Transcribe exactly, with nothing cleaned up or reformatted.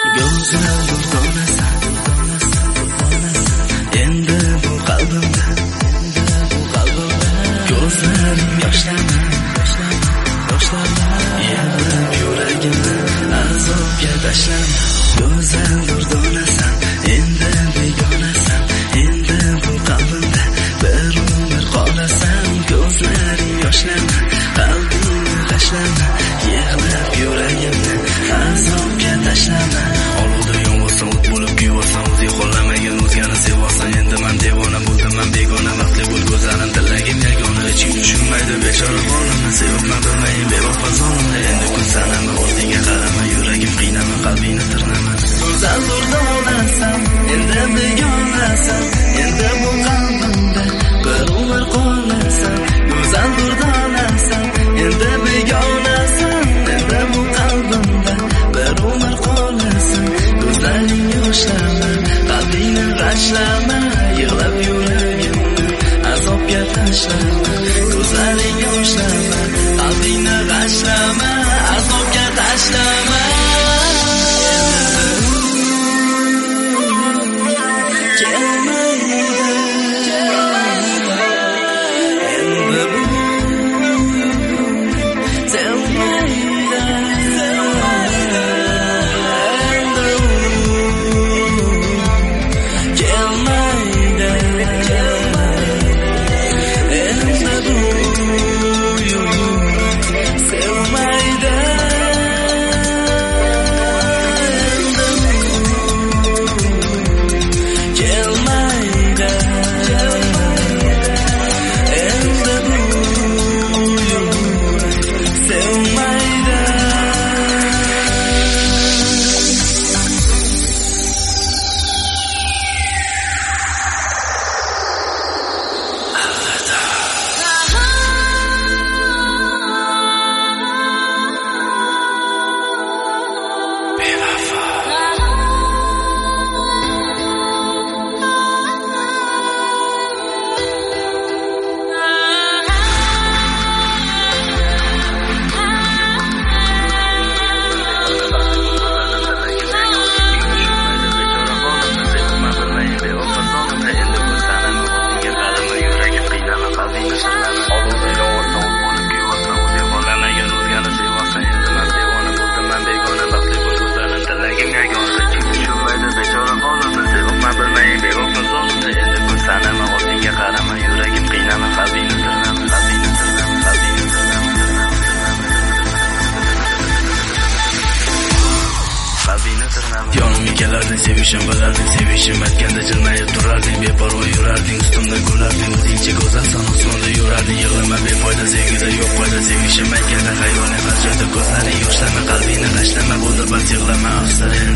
Go'zal durdonasan, endi bu qalbimda, ko'zlaring yoshlama, yig'lab yuragimni azobga tashlama. Go'zal durdonasan, endi begonasan, endi bu qalbimda bir umr qolasan. Ko'zlaring yoshlama, qalbingni tashlama, yig'lab yuragimni azobga tashlama. Olovda yonvorsan, o't bo'lib kuyvorsan, o'zing xohlamagan o'zgani sevorsan. Endi men devona bo'ldim, men begona, vaqtli bo'l go'zalim, tilagim yagona. Iching tushunmaydi bechora bolamni, sevibman bilmayin bevafo zolimni. Endi kun sanama, ortingga qarama, yuragim qiynama, qalbingni tirnama. Go'zal durdonasan, endi begonasan, endi bu qalbimda bir umr qolasan. Go'zal durdonasan, endi begonasan, endi bu qalbimda bir umr qolasan. Ko'zlaring yoshlama, qalbingni g'ashlama, yig'lab yuragimni azobga tashlama. Ko'zlaring yoshlama, qalbingni g'ashlama, azobga tashlama. Yonimga kelarding, sevishim bilarding, sevishim aytganda jilmayib turarding, beparvo yurarding, ustimda kularding, o'zingcha go'zalsan, osmonda yurarding. Yig'lama befoyda, sevgida yo'q foyda, sevishim aytganda xayoling har joyda. Ko'zlaring yoshlama, qalbingni g'ashlama, bo'ldi bas yig'lama, afsar